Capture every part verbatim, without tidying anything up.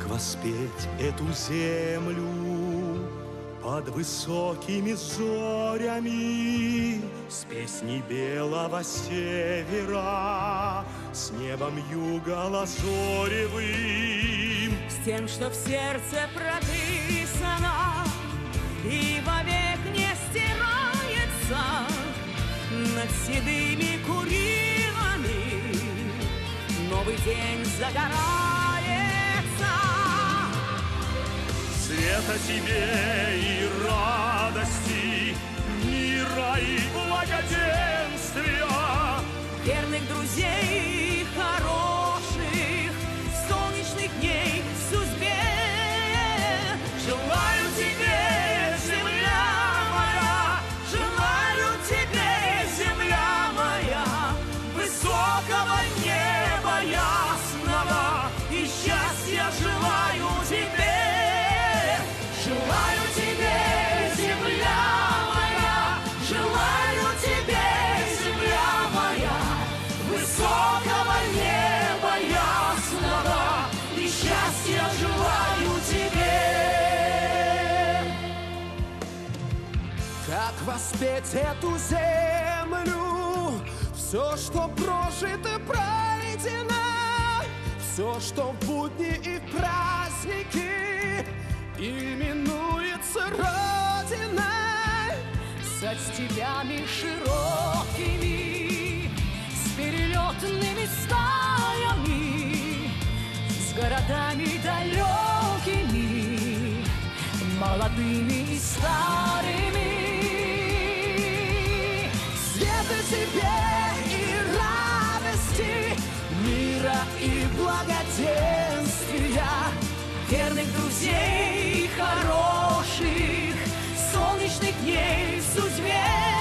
воспеть эту землю под высокими зорями, с песней белого севера, с небом юга лазоревым, с тем, что в сердце прописано и вовек не стирается, над седыми курилами новый день загорается. Света тебе и радости, мира и благоденствия, верных друзей хороших, солнечных дней в судьбе. Желаю тебе, земля моя, желаю тебе, земля моя, высокого неба ясного и счастья желаю тебе. Желаю тебе, земля моя, желаю тебе, земля моя, высокого неба ясного и счастья желаю тебе. Как воспеть эту землю? Все, что прожито, пройдено, все, что в будни и в праздники именуется Родиной, со степями широкими, с перелетными стаями, с городами далекими, молодыми и старыми. Света тебе и радости, мира и благоденствия, верных друзей хороших, солнечных дней в судьбе.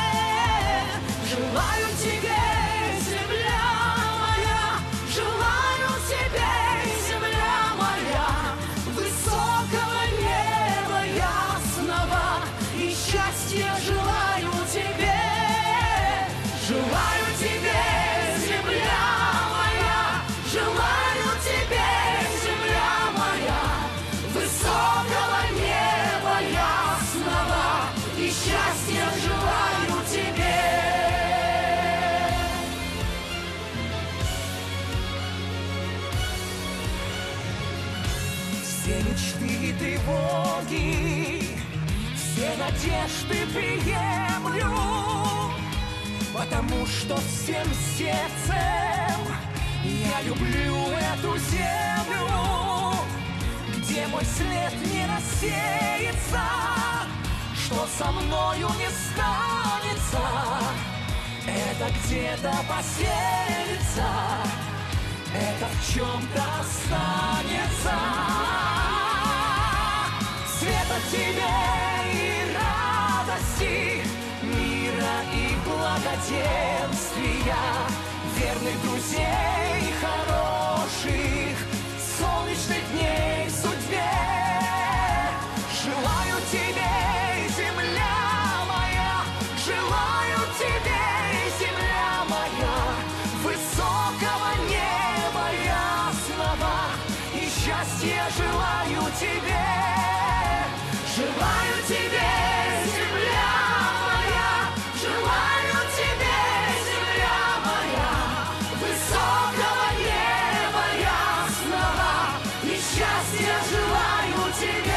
Желаю тебе, земля моя, желаю тебе, земля моя, высокого неба ясного и счастья желаю тебе. Желаю тебе, земля моя, желаю тебе, земля моя, высокого неба ясного и счастья желаю тебе. Все мечты и тревоги, все надежды приемлю, потому что всем сердцем я люблю эту землю, где мой след не рассеется, что со мною не станется, это где-то поселится, это в чем-то останется. Света тебе и радости, мира и благоденствия, верных друзей хороших, солнечных дней в судьбе. Желаю тебе, земля моя, желаю тебе, земля моя, высокого неба ясного и счастья желаю тебе. Желаю тебе, земля моя, желаю тебе, земля моя, высокого неба ясного и счастья желаю тебе.